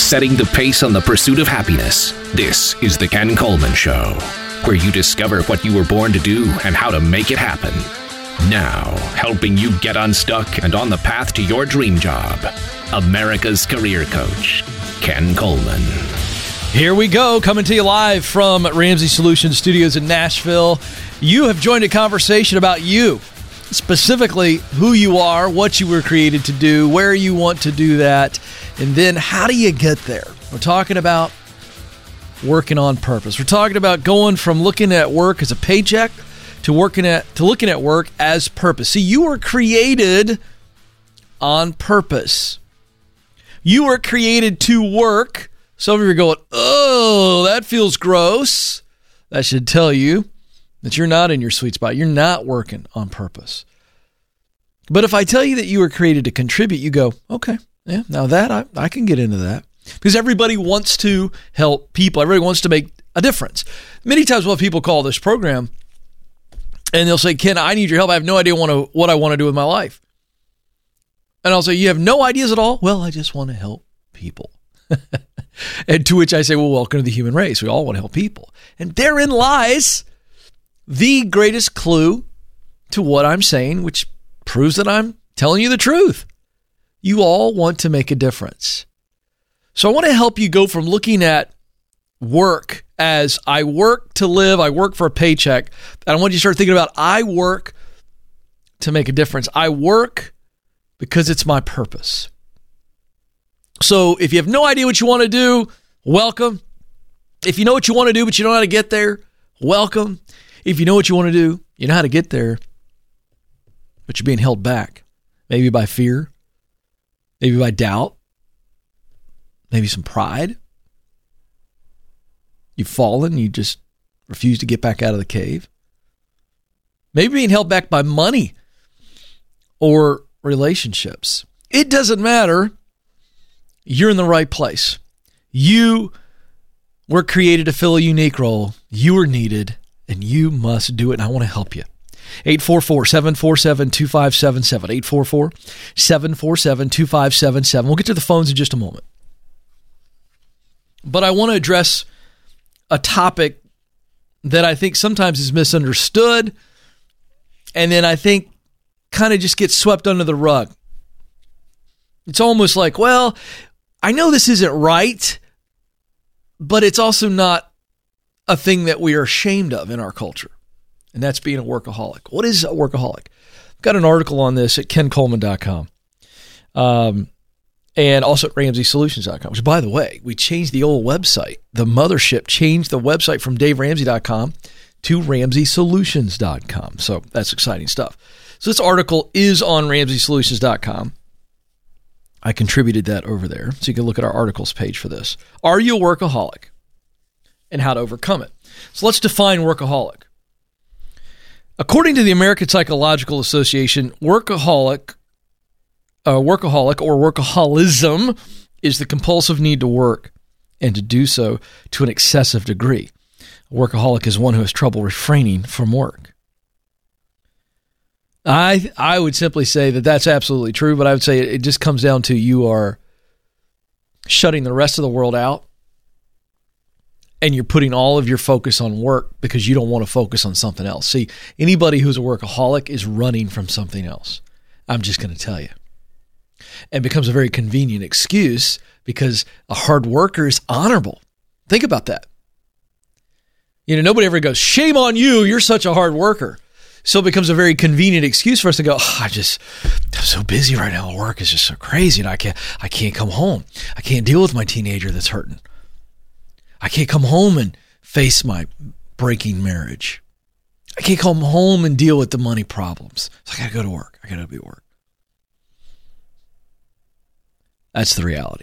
setting the pace on the pursuit of happiness. This is The Ken Coleman Show, where you discover what you were born to do and how to make it happen. Now, helping you get unstuck and on the path to your dream job, America's career coach, Ken Coleman. Here we go, coming to you live from Ramsey Solutions Studios in Nashville. You have joined a conversation about you, specifically who you are, what you were created to do, where you want to do that, and then how do you get there? We're talking about working on purpose. We're talking about going from looking at work as a paycheck to looking at work as purpose. See, you were created on purpose. You were created to work. Some of you are going, oh, that feels gross. That should tell you that you're not in your sweet spot. You're not working on purpose. But if I tell you that you were created to contribute, you go, okay, yeah, now that I can get into that. Because everybody wants to help people. Everybody wants to make a difference. Many times we'll have people call this program and they'll say, Ken, I need your help. I have no idea what I want to do with my life. And I'll say, you have no ideas at all? Well, I just want to help people. And to which I say, well, welcome to the human race. We all want to help people. And therein lies the greatest clue to what I'm saying, which proves that I'm telling you the truth. You all want to make a difference. So I want to help you go from looking at work as I work to live, I work for a paycheck, and I want you to start thinking about I work to make a difference. I work because it's my purpose. So if you have no idea what you want to do, welcome. If you know what you want to do, but you don't know how to get there, welcome. If you know what you want to do, you know how to get there, but you're being held back, maybe by fear, maybe by doubt, maybe some pride. You've fallen, you just refuse to get back out of the cave. Maybe being held back by money or relationships. It doesn't matter. You're in the right place. You were created to fill a unique role. You are needed, and you must do it, and I want to help you. 844-747-2577. 844-747-2577. We'll get to the phones in just a moment. But I want to address a topic that I think sometimes is misunderstood, and then I think kind of just gets swept under the rug. It's almost like, well, I know this isn't right, but it's also not a thing that we are ashamed of in our culture, and that's being a workaholic. What is a workaholic? I've got an article on this at kencoleman.com and also at ramseysolutions.com, which, by the way, we changed the old website. The mothership changed the website from daveramsey.com to ramseysolutions.com, so that's exciting stuff. So this article is on ramseysolutions.com. I contributed that over there, so you can look at our articles page for this. Are you a workaholic? And how to overcome it. So let's define workaholic. According to the American Psychological Association, workaholic or workaholism is the compulsive need to work and to do so to an excessive degree. A workaholic is one who has trouble refraining from work. I would simply say that that's absolutely true, but I would say it just comes down to you are shutting the rest of the world out and you're putting all of your focus on work because you don't want to focus on something else. See, anybody who's a workaholic is running from something else. I'm just going to tell you. And becomes a very convenient excuse because a hard worker is honorable. Think about that. You know, nobody ever goes, shame on you, you're such a hard worker. So it becomes a very convenient excuse for us to go, I'm so busy right now. Work is just so crazy and I can't come home. I can't deal with my teenager that's hurting. I can't come home and face my breaking marriage. I can't come home and deal with the money problems. So I got to go to work. I got to be at work. That's the reality.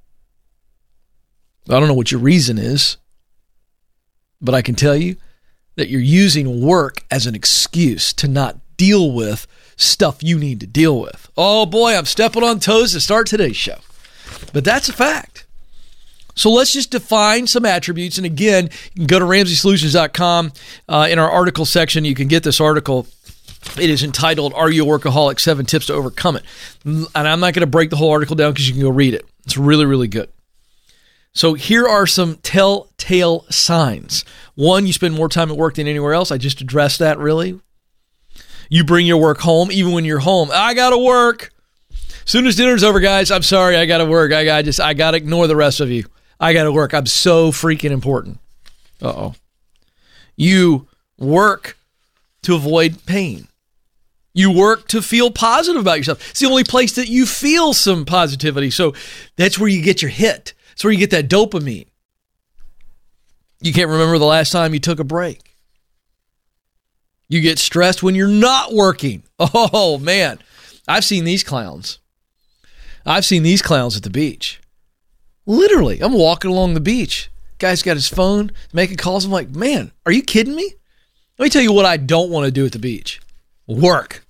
I don't know what your reason is, but I can tell you that you're using work as an excuse to not deal with stuff you need to deal with. Oh boy, I'm stepping on toes to start today's show. But that's a fact. So let's just define some attributes. And again, you can go to ramseysolutions.com. In our article section, you can get this article. It is entitled, Are You a Workaholic? 7 Tips to Overcome It. And I'm not going to break the whole article down because you can go read it. It's really, really good. So here are some telltale signs. One, you spend more time at work than anywhere else. I just addressed that, really. You bring your work home, even when you're home. I got to work. As soon as dinner's over, guys, I'm sorry, I got to work. I got to ignore the rest of you. I got to work. I'm so freaking important. Uh-oh. You work to avoid pain. You work to feel positive about yourself. It's the only place that you feel some positivity. So that's where you get your hit. That's where you get that dopamine. You can't remember the last time you took a break. You get stressed when you're not working. Oh, man. I've seen these clowns. I've seen these clowns at the beach. Literally, I'm walking along the beach. Guy's got his phone, making calls. I'm like, man, are you kidding me? Let me tell you what I don't want to do at the beach. Work.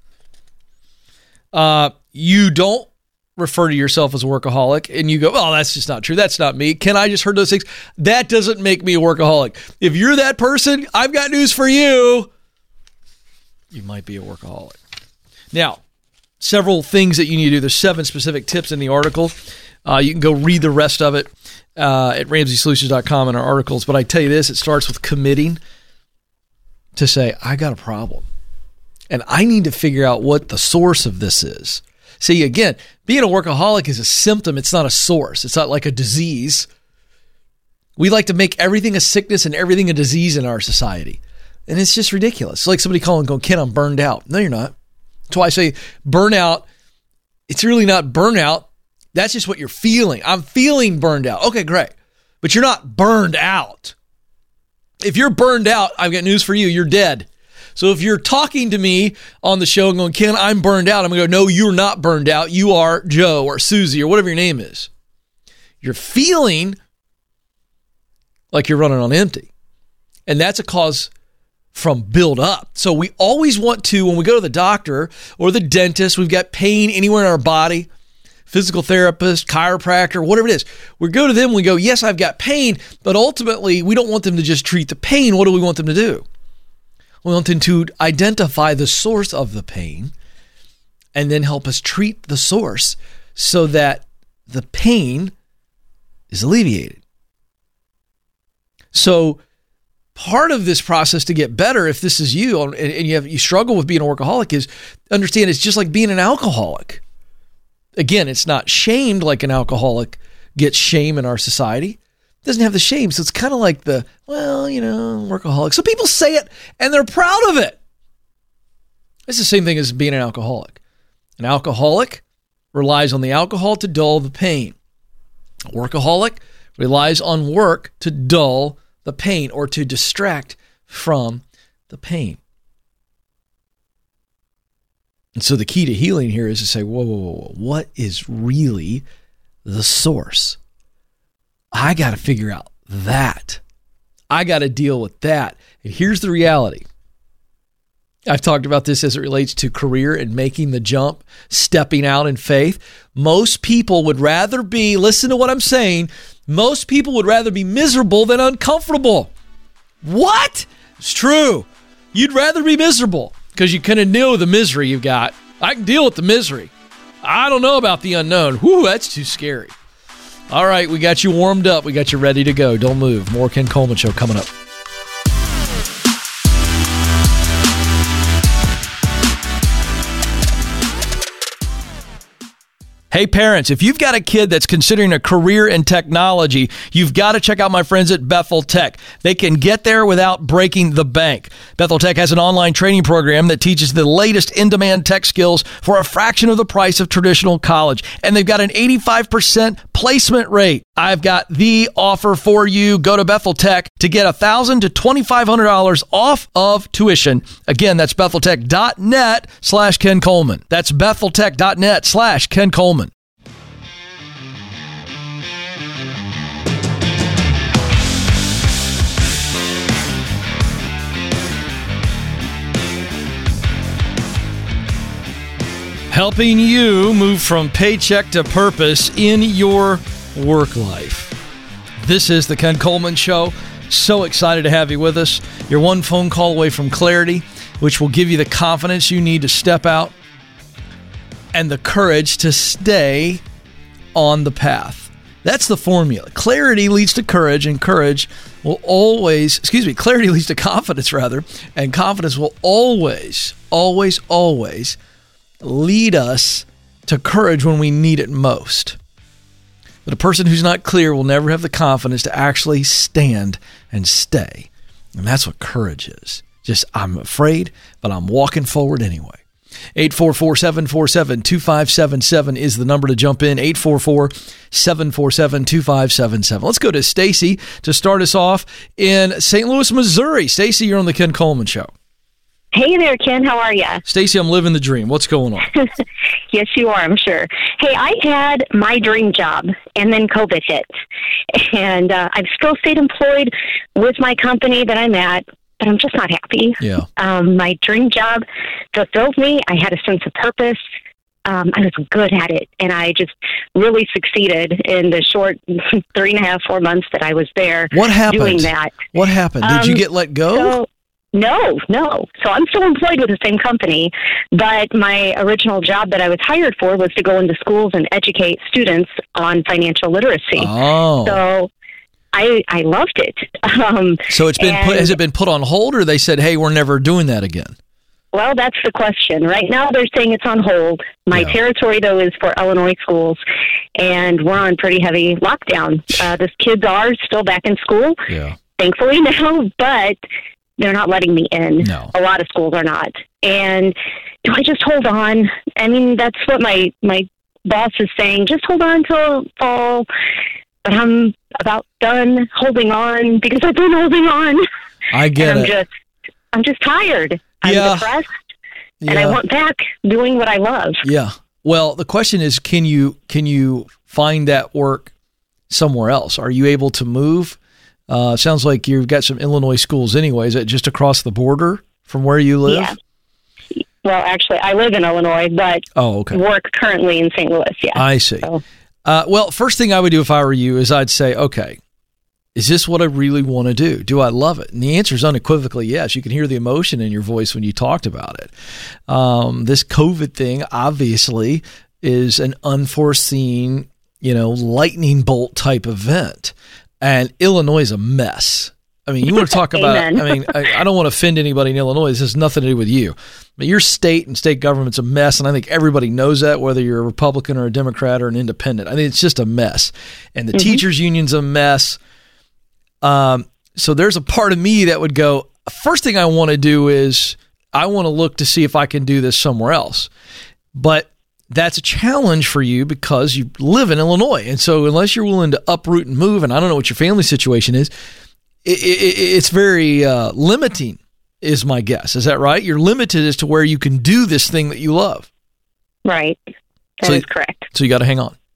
You don't refer to yourself as a workaholic and you go, oh, that's just not true. That's not me. Ken, I just heard those things. That doesn't make me a workaholic. If you're that person, I've got news for you. You might be a workaholic. Now, several things that you need to do. There's 7 specific tips in the article. You can go read the rest of it at RamseySolutions.com in our articles. But I tell you this, it starts with committing to say, I got a problem. And I need to figure out what the source of this is. See, again, being a workaholic is a symptom. It's not a source. It's not like a disease. We like to make everything a sickness and everything a disease in our society. And it's just ridiculous. It's like somebody calling going, Ken, I'm burned out. No, you're not. That's why I say burnout, it's really not burnout. That's just what you're feeling. I'm feeling burned out. Okay, great. But you're not burned out. If you're burned out, I've got news for you. You're dead. So if you're talking to me on the show and going, Ken, I'm burned out, I'm going to go, no, you're not burned out. You are Joe or Susie or whatever your name is. You're feeling like you're running on empty. And that's a cause from build up. So we always want to, when we go to the doctor or the dentist, we've got pain anywhere in our body, physical therapist, chiropractor, whatever it is. We go to them, we go, yes, I've got pain, but ultimately we don't want them to just treat the pain. What do we want them to do? We want them to identify the source of the pain and then help us treat the source so that the pain is alleviated. So part of this process to get better, if this is you and you struggle with being a workaholic, is understand it's just like being an alcoholic. Again, it's not shamed like an alcoholic gets shame in our society. It doesn't have the shame. So it's kind of like the, well, workaholic. So people say it and they're proud of it. It's the same thing as being an alcoholic. An alcoholic relies on the alcohol to dull the pain. A workaholic relies on work to dull the pain or to distract from the pain. And so the key to healing here is to say, whoa, what is really the source? I got to figure out that. I got to deal with that. And here's the reality. I've talked about this as it relates to career and making the jump, stepping out in faith. Most people would rather be, listen to what I'm saying, most people would rather be miserable than uncomfortable. What? It's true. You'd rather be miserable because you kind of know the misery you've got. I can deal with the misery. I don't know about the unknown. Whew, that's too scary. All right, we got you warmed up. We got you ready to go. Don't move. More Ken Coleman Show coming up. Hey parents, if you've got a kid that's considering a career in technology, you've got to check out my friends at Bethel Tech. They can get there without breaking the bank. Bethel Tech has an online training program that teaches the latest in-demand tech skills for a fraction of the price of traditional college. And they've got an 85% placement rate. I've got the offer for you. Go to Bethel Tech to get $1,000 to $2,500 off of tuition. Again, that's BethelTech.net/Ken Coleman. That's BethelTech.net/Ken Coleman. Helping you move from paycheck to purpose in your work life. This is the Ken Coleman Show. So excited to have you with us. You're one phone call away from clarity, which will give you the confidence you need to step out and the courage to stay on the path. That's the formula. Clarity leads to courage, and courage will always, clarity leads to confidence, rather, and confidence will always lead us to courage when we need it most. But a person who's not clear will never have the confidence to actually stand and stay. And that's what courage is. Just, I'm afraid, but I'm walking forward anyway. 844-747-2577 is the number to jump in. 844-747-2577. Let's go to Stacy to start us off in St. Louis, Missouri. Stacy, you're on the Ken Coleman Show. Hey there, Ken. How are you? Stacy, I'm living the dream. What's going on? Yes, you are, I'm sure. Hey, I had my dream job, and then COVID hit. And I've still stayed employed with my company that I'm at, but I'm just not happy. Yeah. My dream job fulfilled me. I had a sense of purpose. I was good at it, and I just really succeeded in the short 3.5, 4 months that I was there. What happened? Doing that. What happened? Did you get let go? No. So I'm still employed with the same company, but my original job that I was hired for was to go into schools and educate students on financial literacy. Oh. So I loved it. So it's been has it been put on hold, or they said, hey, we're never doing that again? Well, that's the question. Right now they're saying it's on hold. My territory, though, is for Illinois schools, and we're on pretty heavy lockdown. The kids are still back in school, thankfully now, but they're not letting me in. No. A lot of schools are not. And do I just hold on? I mean, that's what my boss is saying. Just hold on till fall. But I'm about done holding on because I've been holding on. I get it. I'm just tired. I'm depressed. And I want back doing what I love. Yeah. Well, the question is, can you find that work somewhere else? Are you able to move? Sounds like you've got some Illinois schools anyway. Is that just across the border from where you live? Yeah. Well, actually, I live in Illinois, but work currently in St. Louis, I see. So. Well, first thing I would do if I were you is I'd say, okay, is this what I really want to do? Do I love it? And the answer is unequivocally yes. You can hear the emotion in your voice when you talked about it. This COVID thing, obviously, is an unforeseen, lightning bolt type event. And Illinois is a mess. I mean, you want to talk about, I don't want to offend anybody in Illinois. This has nothing to do with you. But your state and state government's a mess, and I think everybody knows that, whether you're a Republican or a Democrat or an independent. I think it's just a mess. And the teachers' union's a mess. So there's a part of me that would go, first thing I want to do is I want to look to see if I can do this somewhere else. But that's a challenge for you because you live in Illinois. And so unless you're willing to uproot and move, and I don't know what your family situation is, it's very limiting, is my guess. Is that right? You're limited as to where you can do this thing that you love. Right. That is correct. So you got to hang on.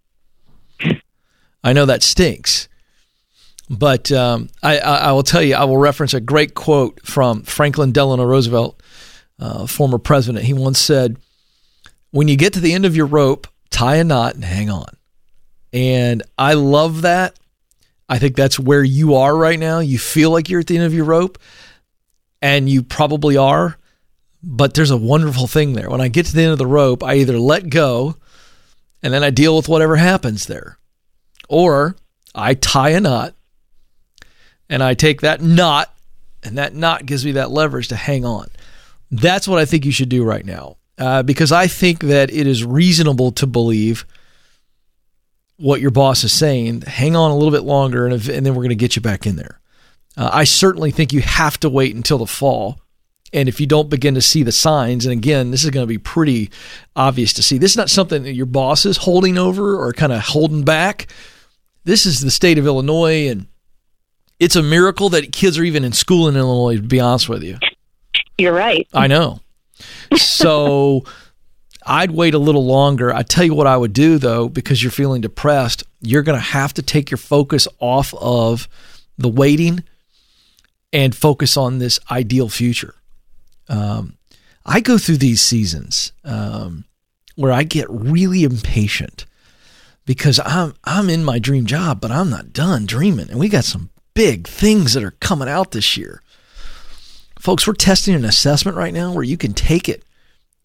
I know that stinks. But I will tell you, I will reference a great quote from Franklin Delano Roosevelt, former president. He once said, when you get to the end of your rope, tie a knot and hang on. And I love that. I think that's where you are right now. You feel like you're at the end of your rope, and you probably are, but there's a wonderful thing there. When I get to the end of the rope, I either let go, and then I deal with whatever happens there, or I tie a knot, and I take that knot, and that knot gives me that leverage to hang on. That's what I think you should do right now. Because I think that it is reasonable to believe what your boss is saying. Hang on a little bit longer, and then we're going to get you back in there. I certainly think you have to wait until the fall. And if you don't begin to see the signs, and again, this is going to be pretty obvious to see. This is not something that your boss is holding over or kind of holding back. This is the state of Illinois, and it's a miracle that kids are even in school in Illinois, to be honest with you. You're right. I know. So I'd wait a little longer. I tell you what I would do, though, because you're feeling depressed, you're going to have to take your focus off of the waiting and focus on this ideal future. I go through these seasons where I get really impatient because I'm in my dream job, but I'm not done dreaming. And we got some big things that are coming out this year. Folks, we're testing an assessment right now where you can take it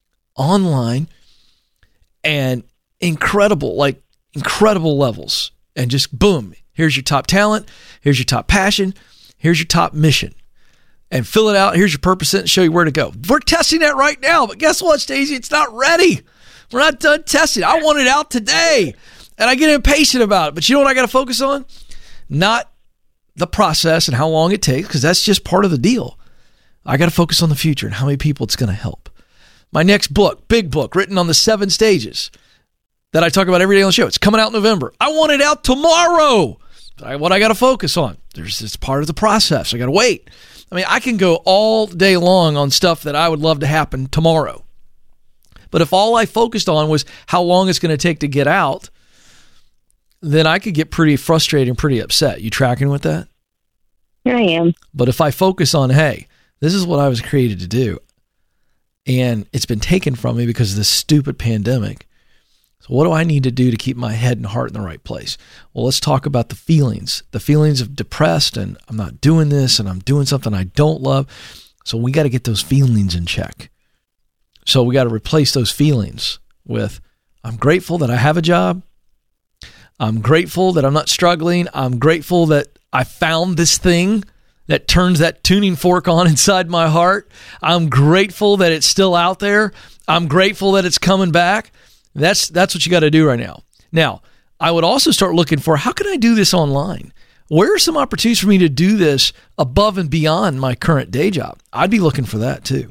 online and incredible levels and just boom, here's your top talent, here's your top passion, here's your top mission. And fill it out. Here's your purpose and show you where to go. We're testing that right now, but guess what, Stacey? It's not ready. We're not done testing. I want it out today, and I get impatient about it. But you know what I got to focus on? Not the process and how long it takes, because that's just part of the deal. I got to focus on the future and how many people it's going to help. My next book, big book, written on the 7 stages that I talk about every day on the show. It's coming out in November. I want it out tomorrow. But what I got to focus on? It's part of the process. I got to wait. I mean, I can go all day long on stuff that I would love to happen tomorrow. But if all I focused on was how long it's going to take to get out, then I could get pretty frustrated and pretty upset. You tracking with that? I am. But if I focus on, hey, this is what I was created to do, and it's been taken from me because of this stupid pandemic, so what do I need to do to keep my head and heart in the right place? Well, let's talk about the feelings of depressed, and I'm not doing this, and I'm doing something I don't love. So we got to get those feelings in check. So we got to replace those feelings with, I'm grateful that I have a job. I'm grateful that I'm not struggling. I'm grateful that I found this thing that turns that tuning fork on inside my heart. I'm grateful that it's still out there. I'm grateful that it's coming back. That's what you got to do right now. Now, I would also start looking for, how can I do this online? Where are some opportunities for me to do this above and beyond my current day job? I'd be looking for that too.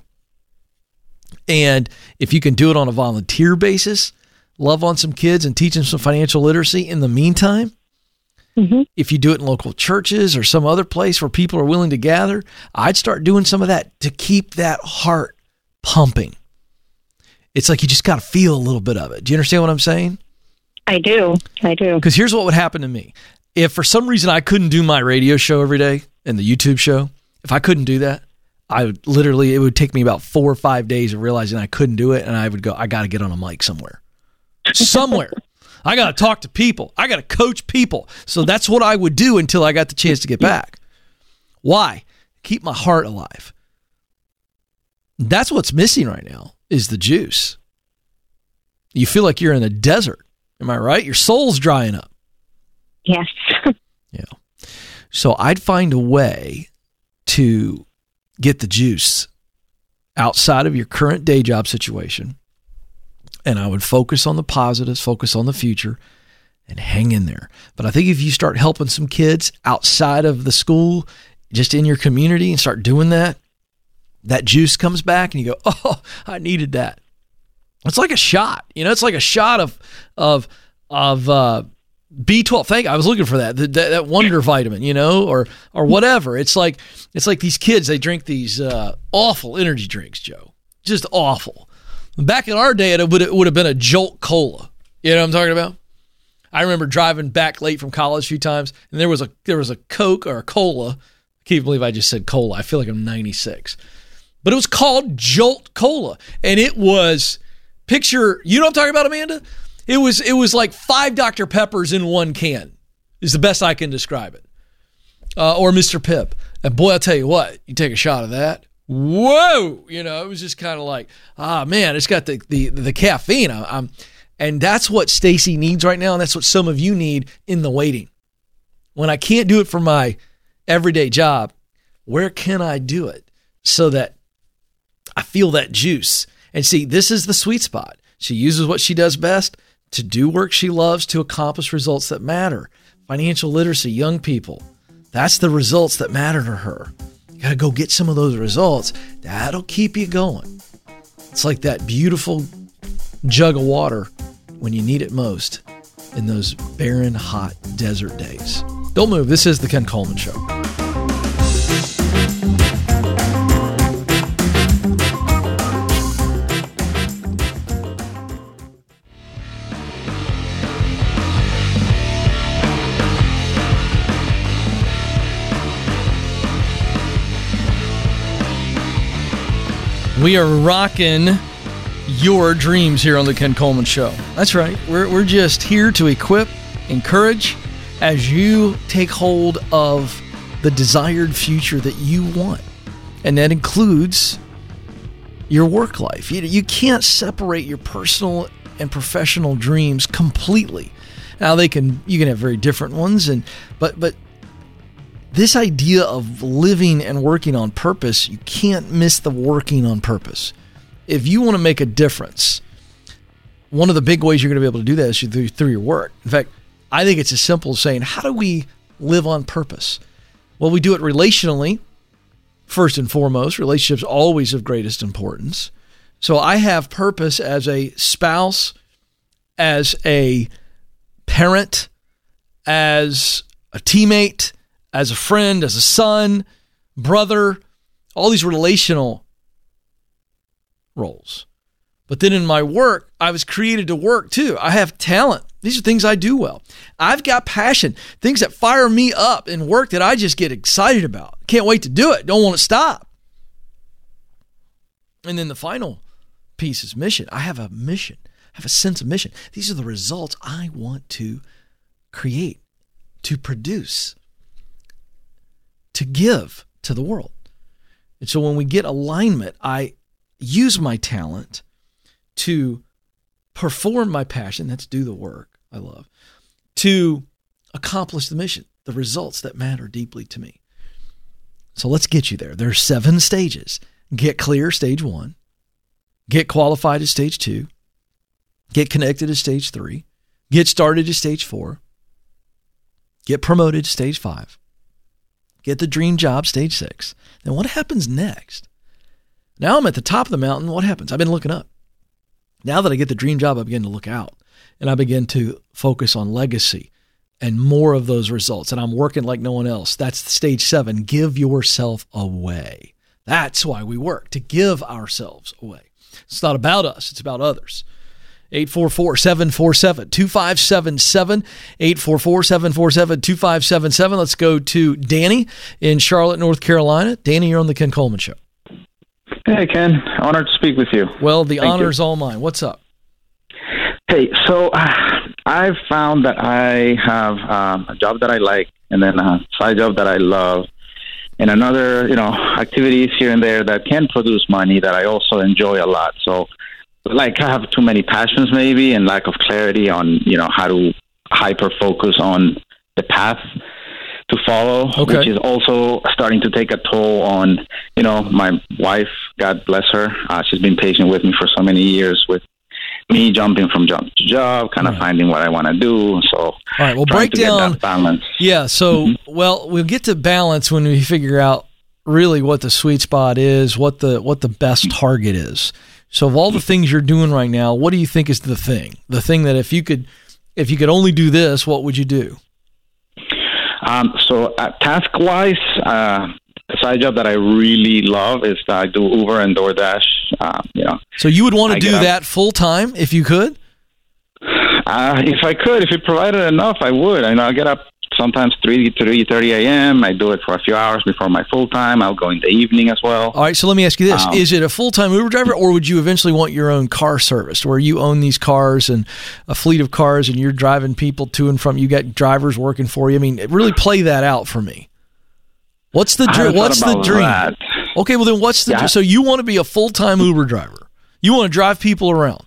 And if you can do it on a volunteer basis, love on some kids and teach them some financial literacy in the meantime, if you do it in local churches or some other place where people are willing to gather, I'd start doing some of that to keep that heart pumping. It's like you just got to feel a little bit of it. Do you understand what I'm saying? I do. Because here's what would happen to me. If for some reason I couldn't do my radio show every day and the YouTube show, if I couldn't do that, it would take me about 4 or 5 days of realizing I couldn't do it. And I would go, I got to get on a mic somewhere. I got to talk to people. I got to coach people. So that's what I would do until I got the chance to get back. Why? Keep my heart alive. That's what's missing right now. Is the juice. You feel like you're in a desert. Am I right? Your soul's drying up. Yes. Yeah. So I'd find a way to get the juice outside of your current day job situation. And I would focus on the positives, focus on the future, and hang in there. But I think if you start helping some kids outside of the school, just in your community, and start doing that, that juice comes back and you go, oh, I needed that. It's like a shot. It's like a shot of B12. Thank you. I was looking for that wonder vitamin, or whatever. It's like these kids, they drink these awful energy drinks, Joe. Just awful. Back in our day, it would have been a Jolt Cola. You know what I'm talking about? I remember driving back late from college a few times, and there was a Coke or a Cola. I can't believe I just said cola. I feel like I'm 96. But it was called Jolt Cola. And it was, you know what I'm talking about, Amanda? It was like 5 Dr. Peppers in one can, is the best I can describe it. Or Mr. Pibb. And boy, I'll tell you what, you take a shot of that. Whoa! It was just kind of like, man, it's got the caffeine. And that's what Stacey needs right now. And that's what some of you need in the waiting. When I can't do it for my everyday job, where can I do it so that I feel that juice? And see, this is the sweet spot. She uses what she does best to do work she loves to accomplish results that matter. Financial literacy, young people, that's the results that matter to her. You got to go get some of those results. That'll keep you going. It's like that beautiful jug of water when you need it most in those barren, hot desert days. Don't move. This is The Ken Coleman Show. We are rocking your dreams here on The Ken Coleman Show. That's right. We're just here to equip, encourage, as you take hold of the desired future that you want. And that includes your work life. You can't separate your personal and professional dreams completely. Now you can have very different ones, but this idea of living and working on purpose, you can't miss the working on purpose. If you want to make a difference, one of the big ways you're going to be able to do that is through your work. In fact, I think it's as simple as saying, how do we live on purpose? Well, we do it relationally. First and foremost, relationships always of greatest importance. So I have purpose as a spouse, as a parent, as a teammate, as a friend, as a son, brother, all these relational roles. But then in my work, I was created to work too. I have talent. These are things I do well. I've got passion, things that fire me up in work that I just get excited about. Can't wait to do it. Don't want to stop. And then the final piece is mission. I have a mission. I have a sense of mission. These are the results I want to create, to produce, to give to the world. And so when we get alignment, I use my talent to perform my passion, that's do the work I love, to accomplish the mission, the results that matter deeply to me. So let's get you there. There are 7 stages. Get clear, stage 1. Get qualified is stage 2. Get connected is stage 3. Get started is stage 4. Get promoted, stage 5. Get the dream job, stage 6. Then what happens next? Now I'm at the top of the mountain. What happens? I've been looking up. Now that I get the dream job, I begin to look out. And I begin to focus on legacy and more of those results. And I'm working like no one else. That's stage 7. Give yourself away. That's why we work, to give ourselves away. It's not about us. It's about others. 844-747-2577, 844-747-2577. Let's go to Danny in Charlotte, North Carolina. Danny, you're on the Ken Coleman Show. Hey, Ken. Honored to speak with you. Well, the honor is all mine. What's up? Hey, so I've found that I have a job that I like, and then a side job that I love, and another, activities here and there that can produce money that I also enjoy a lot. So, I have too many passions maybe and lack of clarity on, how to hyper-focus on the path to follow, which is also starting to take a toll on, my wife, God bless her. She's been patient with me for so many years with me jumping from job to job, kind of finding what I want to do. So, all right, we'll break down balance. Yeah. So, we'll get to balance when we figure out really what the sweet spot is, what the best target is. So, of all the things you're doing right now, what do you think is the thing? The thing that if you could only do this, what would you do? So, task-wise, the side job that I really love is I do Uber and DoorDash. So you would want to do that full time if you could? If I could, if it provided enough, I would. I get up sometimes 3:30 a.m. I do it for a few hours before my full time. I'll go in the evening as well. All right. So let me ask you this: is it a full time Uber driver, or would you eventually want your own car service, where you own these cars and a fleet of cars, and you're driving people to and from? You got drivers working for you. really play that out for me. What's the dream? That. Okay, well then what's the so you want to be a full-time Uber driver. You want to drive people around.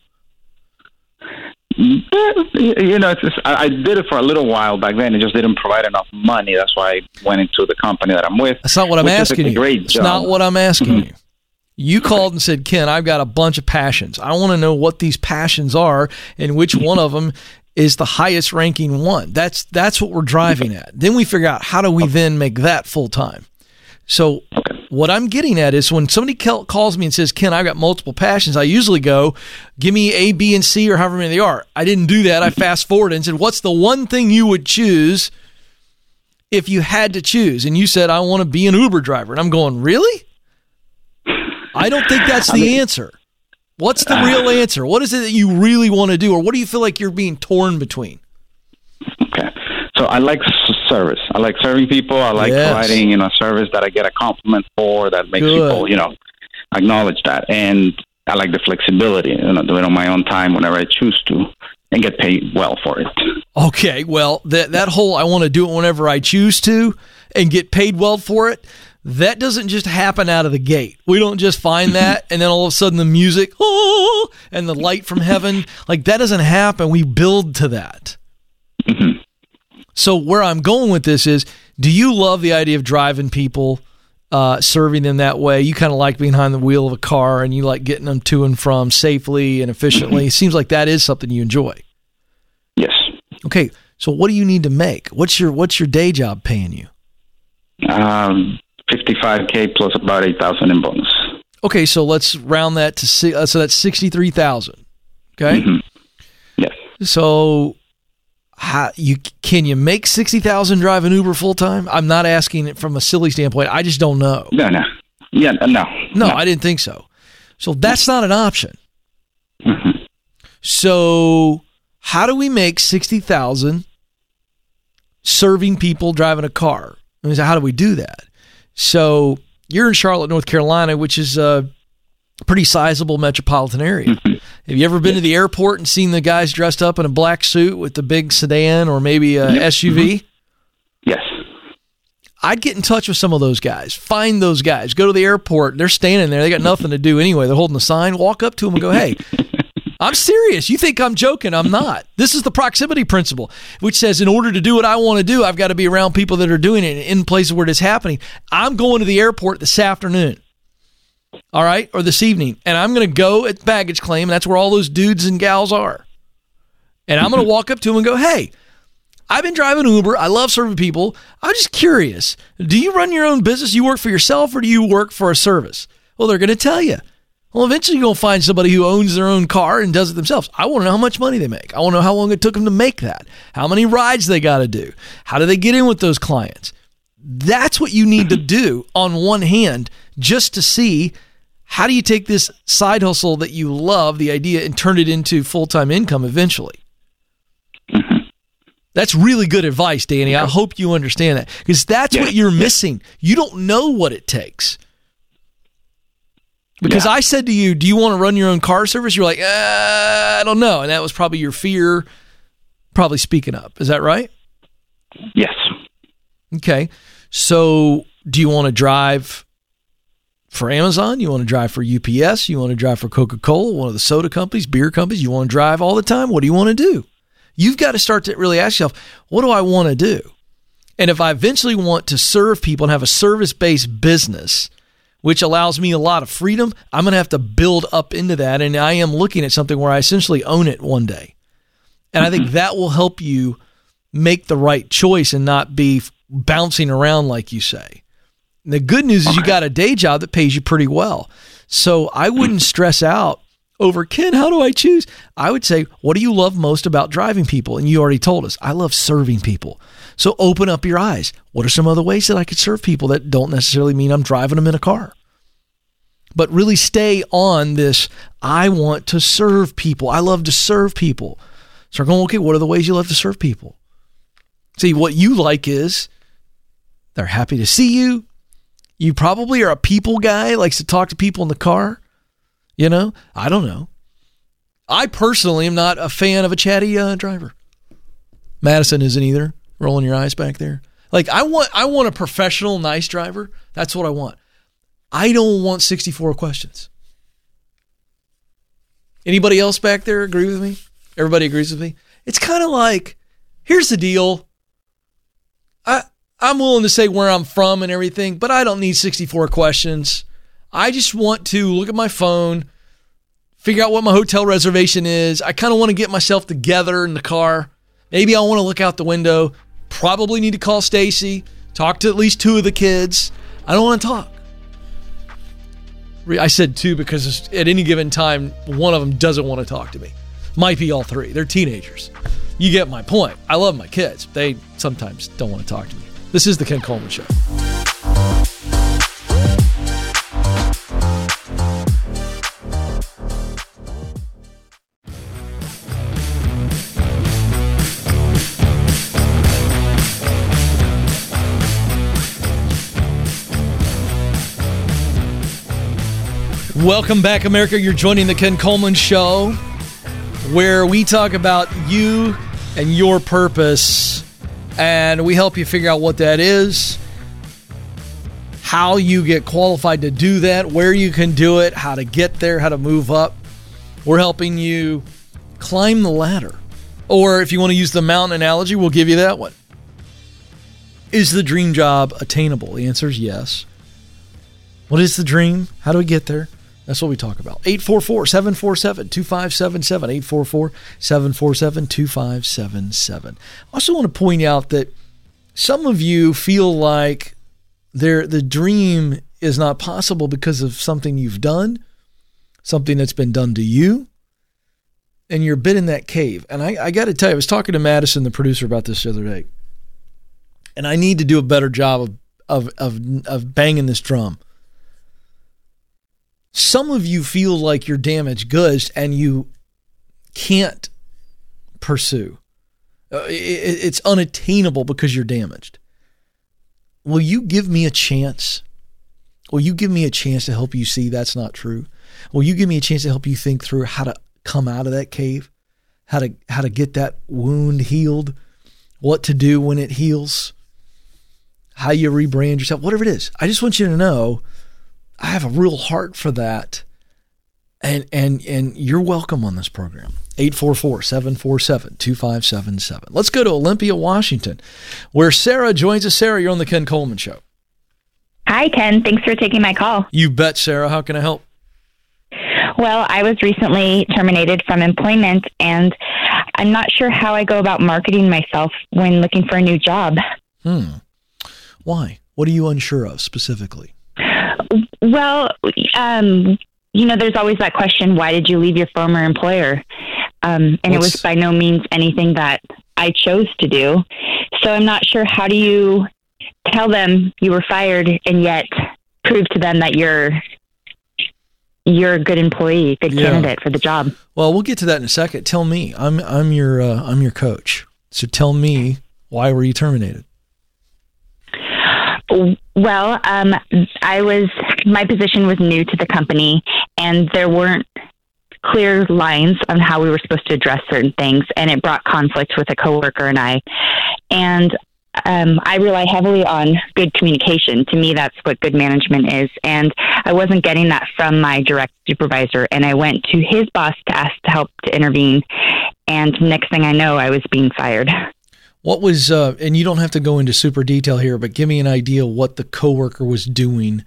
I did it for a little while back then. It just didn't provide enough money. That's why I went into the company that I'm with. That's not what I'm asking you. It's not what I'm asking you. You called and said, Ken, I've got a bunch of passions. I want to know what these passions are and which one of them is the highest ranking one. That's what we're driving at. Then we figure out how do we then make that full time. So what I'm getting at is when somebody calls me and says, Ken, I've got multiple passions, I usually go, give me A, B, and C or however many they are. I didn't do that. I fast forwarded and said, what's the one thing you would choose if you had to choose? And you said, I want to be an Uber driver. And I'm going, really? I don't think that's the answer. What's the real answer? What is it that you really want to do? Or what do you feel like you're being torn between? Okay. So I like service. I like serving people. I like providing, service that I get a compliment for that makes people, acknowledge that. And I like the flexibility, do it on my own time whenever I choose to and get paid well for it. Okay. Well, that whole I want to do it whenever I choose to and get paid well for it, that doesn't just happen out of the gate. We don't just find that and then all of a sudden the music, and the light from heaven, like that doesn't happen. We build to that. Mm-hmm. So where I'm going with this is, do you love the idea of driving people, serving them that way? You kind of like being behind the wheel of a car, and you like getting them to and from safely and efficiently. Mm-hmm. It seems like that is something you enjoy. Yes. Okay, so what do you need to make? What's your day job paying you? $55K plus about $8,000 in bonus. Okay, so let's round that to so that's $63,000. Okay. Mm-hmm. Yes. So, can you make $60,000 driving Uber full time? I'm not asking it from a silly standpoint. I just don't know. No. Yeah, no. No, I didn't think so. So that's not an option. Mm-hmm. So, how do we make $60,000 serving people driving a car? I mean, how do we do that? So you're in Charlotte, North Carolina, which is a pretty sizable metropolitan area. Mm-hmm. Have you ever been to the airport and seen the guys dressed up in a black suit with the big sedan or maybe a SUV? Mm-hmm. Yes. I'd get in touch with some of those guys, find those guys, go to the airport. They're standing there. They got nothing to do anyway. They're holding a sign. Walk up to them and go, hey, I'm serious. You think I'm joking? I'm not. This is the proximity principle, which says in order to do what I want to do, I've got to be around people that are doing it in places where it's happening. I'm going to the airport this afternoon, all right, or this evening, and I'm going to go at baggage claim, and that's where all those dudes and gals are. And I'm going to walk up to them and go, hey, I've been driving Uber. I love serving people. I'm just curious. Do you run your own business? You work for yourself, or do you work for a service? Well, they're going to tell you. Well, eventually you're going to find somebody who owns their own car and does it themselves. I want to know how much money they make. I want to know how long it took them to make that. How many rides they got to do. How do they get in with those clients? That's what you need to do on one hand, just to see how do you take this side hustle that you love, the idea, and turn it into full-time income eventually. Mm-hmm. That's really good advice, Danny. I hope you understand that, because that's what you're missing. You don't know what it takes. Because I said to you, do you want to run your own car service? You're like, I don't know. And that was probably your fear, probably speaking up. Is that right? Yes. Okay. So do you want to drive for Amazon? You want to drive for UPS? You want to drive for Coca-Cola, one of the soda companies, beer companies? You want to drive all the time? What do you want to do? You've got to start to really ask yourself, what do I want to do? And if I eventually want to serve people and have a service-based business, which allows me a lot of freedom, I'm going to have to build up into that. And I am looking at something where I essentially own it one day. And I think that will help you make the right choice and not be bouncing around like you say. And the good news is you got a day job that pays you pretty well. So I wouldn't stress out over, Ken, how do I choose? I would say, what do you love most about driving people? And you already told us, I love serving people. So open up your eyes. What are some other ways that I could serve people that don't necessarily mean I'm driving them in a car? But really stay on this, I want to serve people. I love to serve people. Start going, okay, what are the ways you love to serve people? See, what you like is they're happy to see you. You probably are a people guy, likes to talk to people in the car. You know, I don't know. I personally am not a fan of a chatty driver. Madison isn't either. Rolling your eyes back there. Like I want a professional, nice driver. That's what I want. I don't want 64 questions. Anybody else back there agree with me? Everybody agrees with me? It's kind of like, here's the deal. I'm willing to say where I'm from and everything, but I don't need 64 questions. I just want to look at my phone, figure out what my hotel reservation is. I kind of want to get myself together in the car. Maybe I want to look out the window. Probably need to call Stacy, talk to at least two of the kids. I don't want to talk. I said two because at any given time, one of them doesn't want to talk to me. Might be all three. They're teenagers. You get my point. I love my kids. They sometimes don't want to talk to me. This is the Ken Coleman Show. Welcome back, America. You're joining the Ken Coleman Show, where we talk about you and your purpose, and we help you figure out what that is, how you get qualified to do that, where you can do it, how to get there, how to move up. We're helping you climb the ladder Or if you want to use the mountain analogy, we'll give you that one. Is the dream job attainable? The answer is yes. What is the dream? How do we get there? That's what we talk about. 844-747-2577. 844-747-2577. I also want to point out that some of you feel like the dream is not possible because of something you've done, something that's been done to you, and you're a bit in that cave. And I got to tell you, I was talking to Madison, the producer, about this the other day, and I need to do a better job of banging this drum. Some of you feel like you're damaged goods and you can't pursue. It's unattainable because you're damaged. Will you give me a chance? Will you give me a chance to help you see that's not true? Will you give me a chance to help you think through how to come out of that cave? How to get that wound healed? What to do when it heals? How you rebrand yourself? Whatever it is. I just want you to know I have a real heart for that. And you're welcome on this program. 844-747-2577. Let's go to Olympia, Washington, where Sarah joins us. Sarah, you're on the Ken Coleman Show. Hi, Ken. Thanks for taking my call. You bet, Sarah. How can I help? Well, I was recently terminated from employment, and I'm not sure how I go about marketing myself when looking for a new job. Why? What are you unsure of specifically? Well, there's always that question, why did you leave your former employer? It was by no means anything that I chose to do. So I'm not sure, how do you tell them you were fired and yet prove to them that you're a good employee, good candidate for the job? Well, we'll get to that in a second. Tell me, I'm your coach. So tell me, why were you terminated? Well, my position was new to the company, and there weren't clear lines on how we were supposed to address certain things, and it brought conflict with a coworker and I. And I rely heavily on good communication. To me, that's what good management is. And I wasn't getting that from my direct supervisor, and I went to his boss to ask to help to intervene. And next thing I know, I was being fired. What was, and you don't have to go into super detail here, but give me an idea what the coworker was doing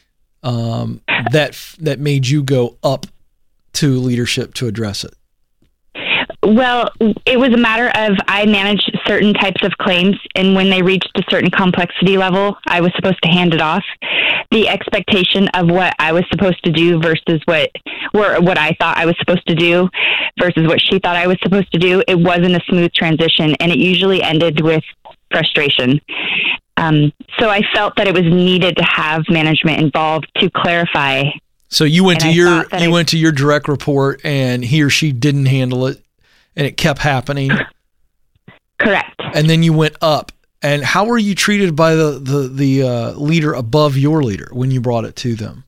that made you go up to leadership to address it. Well, it was a matter of, I managed certain types of claims, and when they reached a certain complexity level, I was supposed to hand it off. The expectation of what I was supposed to do versus what I thought I was supposed to do versus what she thought I was supposed to do, it wasn't a smooth transition, and it usually ended with frustration. So I felt that it was needed to have management involved to clarify. So you went to your direct report, and he or she didn't handle it, and it kept happening. Correct. And then you went up. And how were you treated by the leader above your leader when you brought it to them?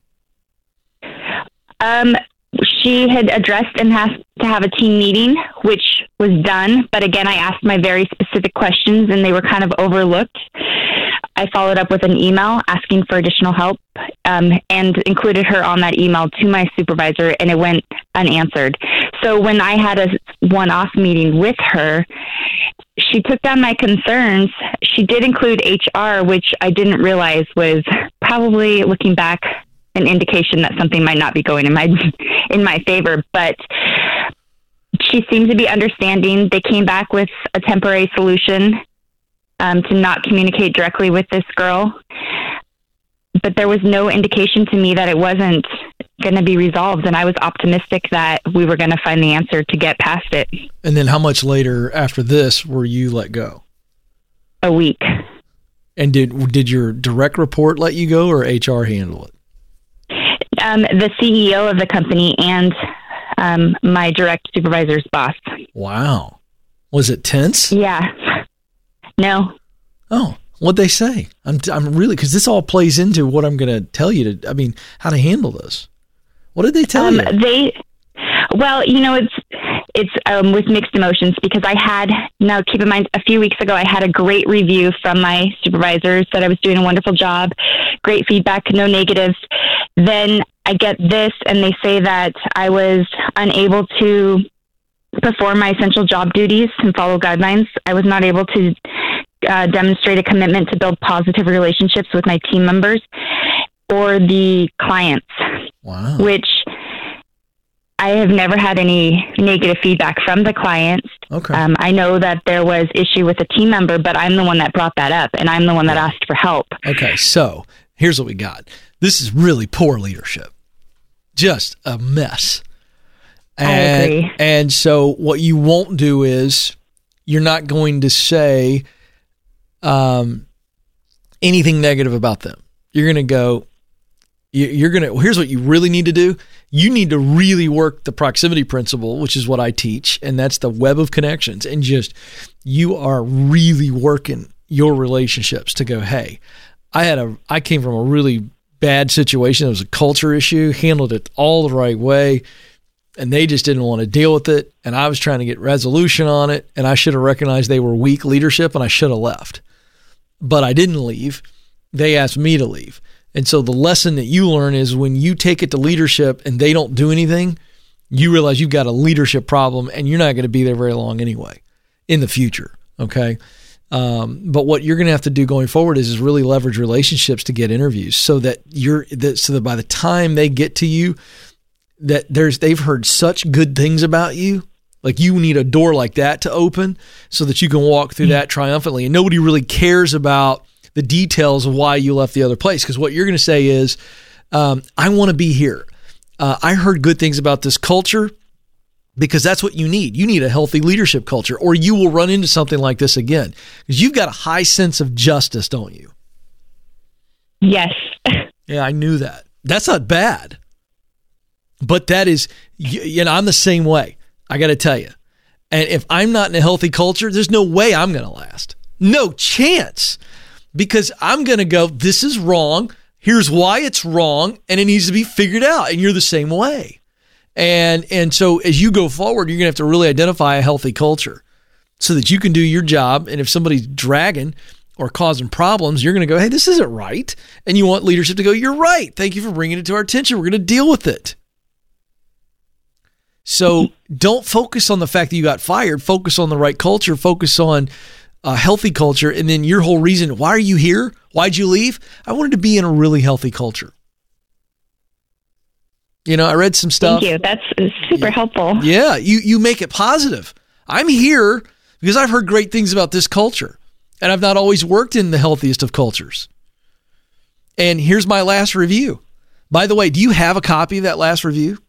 She had addressed and has to have a team meeting, which was done. But again, I asked my very specific questions, and they were kind of overlooked. I followed up with an email asking for additional help, and included her on that email to my supervisor, and it went unanswered. So when I had a one-off meeting with her, she took down my concerns. She did include HR, which I didn't realize was probably, looking back, an indication that something might not be going in my favor. But she seemed to be understanding. They came back with a temporary solution to not communicate directly with this girl. But there was no indication to me that it wasn't going to be resolved, and I was optimistic that we were going to find the answer to get past it. And then how much later after this were you let go? A week. And did your direct report let you go, or HR handle it? The CEO of the company and my direct supervisor's boss. Wow. Was it tense? Yeah. No. Oh. What'd they say? I'm really, because this all plays into what I'm going to tell you how to handle this. What did they tell you? It's with mixed emotions, because now keep in mind, a few weeks ago, I had a great review from my supervisors, said I was doing a wonderful job, great feedback, no negatives. Then I get this, and they say that I was unable to perform my essential job duties and follow guidelines. I was not able to demonstrate a commitment to build positive relationships with my team members or the clients. Wow. Which I have never had any negative feedback from the clients. Okay. I know that there was issue with a team member, but I'm the one that brought that up, and I'm the one that asked for help. Okay, so here's what we got. This is really poor leadership. Just a mess. I agree. And so what you won't do is you're not going to say anything negative about them. You're going to go, here's what you really need to do. You need to really work the proximity principle, which is what I teach, and that's the web of connections. And just, you are really working your relationships to go, hey, I came from a really bad situation. It was a culture issue, handled it all the right way, and they just didn't want to deal with it. And I was trying to get resolution on it, and I should have recognized they were weak leadership, and I should have left. But I didn't leave. They asked me to leave. And so the lesson that you learn is when you take it to leadership and they don't do anything, you realize you've got a leadership problem, and you're not going to be there very long anyway in the future. Okay. But what you're going to have to do going forward is really leverage relationships to get interviews so that by the time they get to you, that they've heard such good things about you. Like, you need a door like that to open so that you can walk through that triumphantly, and nobody really cares about the details of why you left the other place. Because what you're going to say is, I want to be here. I heard good things about this culture, because that's what you need. You need a healthy leadership culture, or you will run into something like this again. Because you've got a high sense of justice, don't you? Yes. Yeah, I knew that. That's not bad. But that is, I'm the same way. I got to tell you. And if I'm not in a healthy culture, there's no way I'm going to last. No chance. Because I'm going to go, this is wrong. Here's why it's wrong. And it needs to be figured out. And you're the same way. And so as you go forward, you're going to have to really identify a healthy culture so that you can do your job. And if somebody's dragging or causing problems, you're going to go, hey, this isn't right. And you want leadership to go, you're right. Thank you for bringing it to our attention. We're going to deal with it. So don't focus on the fact that you got fired. Focus on the right culture. Focus on a healthy culture. And then your whole reason, why are you here? Why'd you leave? I wanted to be in a really healthy culture. I read some stuff. Thank you. That's super helpful. Yeah, you make it positive. I'm here because I've heard great things about this culture, and I've not always worked in the healthiest of cultures. And here's my last review. By the way, do you have a copy of that last review?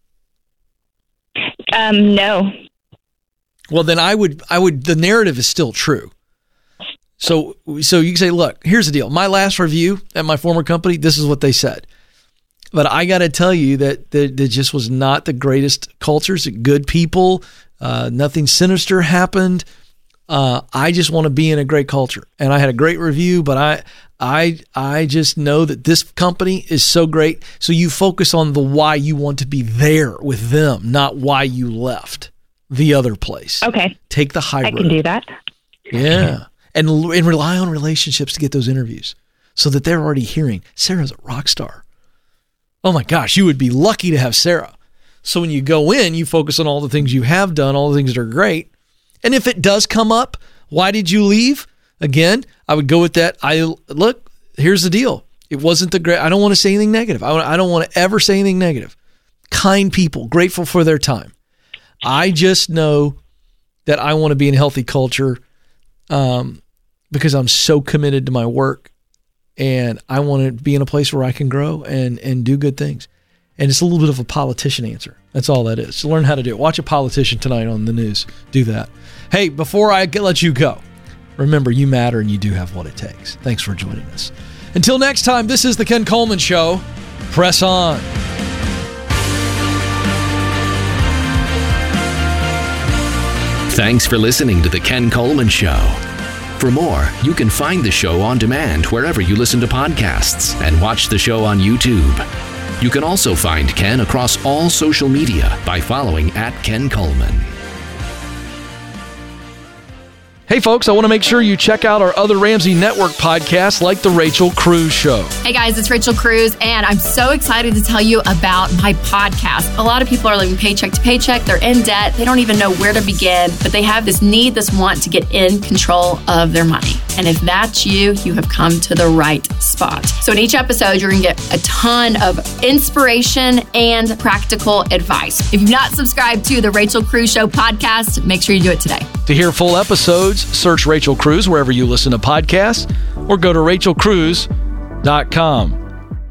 No. Well, then I would, the narrative is still true. So you can say, look, here's the deal. My last review at my former company, this is what they said. But I got to tell you that there just was not the greatest cultures, good people. Nothing sinister happened. I just want to be in a great culture. And I had a great review, but I just know that this company is so great. So you focus on the why you want to be there with them, not why you left the other place. Okay. Take the high road. I can do that. Yeah. And rely on relationships to get those interviews so that they're already hearing, Sarah's a rock star. Oh my gosh, you would be lucky to have Sarah. So when you go in, you focus on all the things you have done, all the things that are great. And if it does come up, why did you leave? Again, I would go with that. Look, here's the deal. It wasn't the great. I don't want to say anything negative. I don't want to ever say anything negative. Kind people, grateful for their time. I just know that I want to be in a healthy culture because I'm so committed to my work, and I want to be in a place where I can grow and do good things. And it's a little bit of a politician answer. That's all that is. So learn how to do it. Watch a politician tonight on the news. Do that. Hey, before I let you go, remember, you matter and you do have what it takes. Thanks for joining us. Until next time, this is The Ken Coleman Show. Press on. Thanks for listening to The Ken Coleman Show. For more, you can find the show on demand wherever you listen to podcasts and watch the show on YouTube. You can also find Ken across all social media by following @Ken Coleman. Hey, folks, I want to make sure you check out our other Ramsey Network podcasts like The Rachel Cruz Show. Hey, guys, it's Rachel Cruz, and I'm so excited to tell you about my podcast. A lot of people are living paycheck to paycheck. They're in debt. They don't even know where to begin, but they have this need, this want to get in control of their money. And if that's you, you have come to the right spot. So in each episode, you're going to get a ton of inspiration and practical advice. If you've not subscribed to the Rachel Cruz Show podcast, make sure you do it today. To hear full episodes, search Rachel Cruz wherever you listen to podcasts or go to rachelcruz.com.